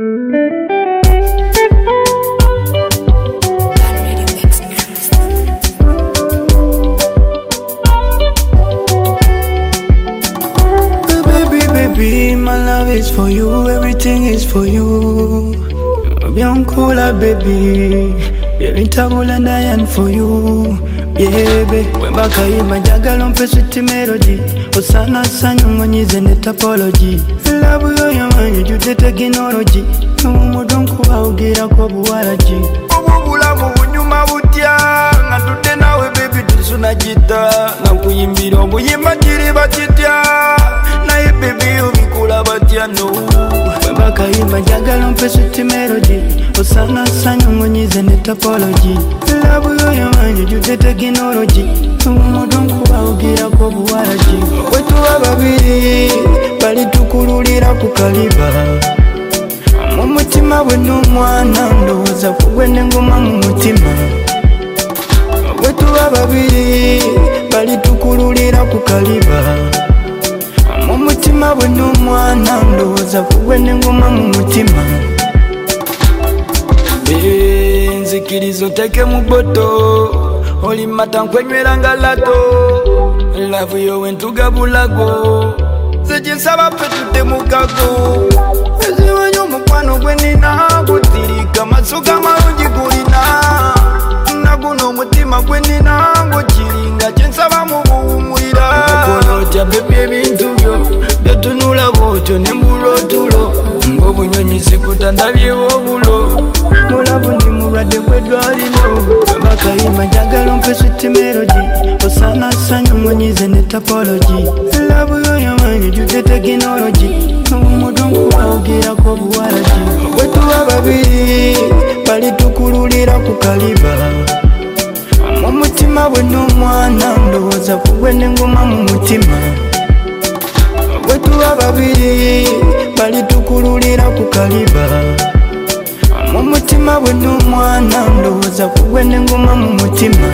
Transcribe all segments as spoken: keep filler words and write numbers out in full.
Baby, my love is for you, everything is for you. Bien cooler, baby. Baby, tabula and for you. Yeah, baby. When back I my jagalo mpe sweet melody. Osana sanyo ngonyize ne topology. Love yo yamanyi jute technology. Umudonku augira kwa buwaraji. Obubula mu bunyuma butya. Ngatude nawe baby tusuna jita. Nakuyimbira obuyimba kiri bakitya. Naye baby ubikula batya no. When back I my jagalo mpe sweet melody. Osana sanyo ngonyize ne topology. Love yo yamanyi jute technology. Umudonku augira kwa buwaraji. Wetu ababiri bali tukululira kukaliba. Mumutima we n'umwana ndoza kugwe n'engoma mu mutima. Wetu ababiri bali tukululira kukaliba. Mumutima we n'umwana ndoza kugwe n'engoma mu mutima. Nzikirizo teke mu boto oli mata nkwenywera ngalato. Love yo wentugabulago zejinsaba pe tudde mukago. Eziwanyo mukwano gwe nina gutirika masuka marungi gulina. Naguno omutima gwe nina ngukiringa kyensaba mu buwumulira. Okolotya bebi ebintu byo byotunula bwotyo ne mbulotulo. Ng'obunyonyi sikutandabyewo obulo. Mulabu ndi mulwadde gw'eddwaliro. Bakayima njagala mpe sweet melody. Osana sanyo ngonyize ne topology. Love yo yamanyi jute technology. Umudonku augira kwa buwaraji. Wetu ababiri bali tukululira kukaliba. Mumutima we n'umwana ndoza kugwe n'engoma mu mutima. Wetu ababiri bali tukululira kukaliba. Mumutima we n'umwana ndoza kugwe n'engoma mu mutima.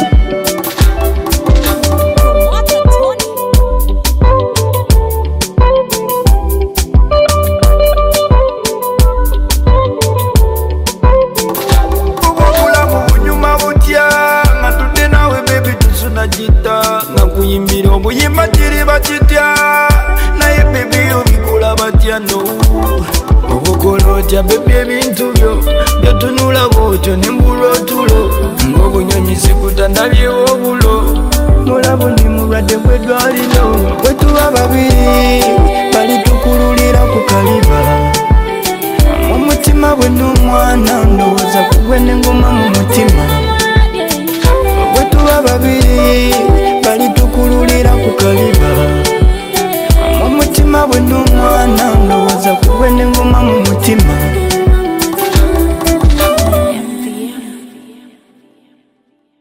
Nakuyimbira obuyimba kiri bakitya. Naye baby ubikula batya no. Obukolotya baby ebintu byo byotunula bwotyo ne mbulotulo. Ng'obunyonyi sikutandabyewo obulo. Mulabu ndi mulwadde gw'eddwaliro. Wetu ababiri bali tukululira kukaliba. Mumutima we n'umwana ndoza kugwe n'engoma mu mutima.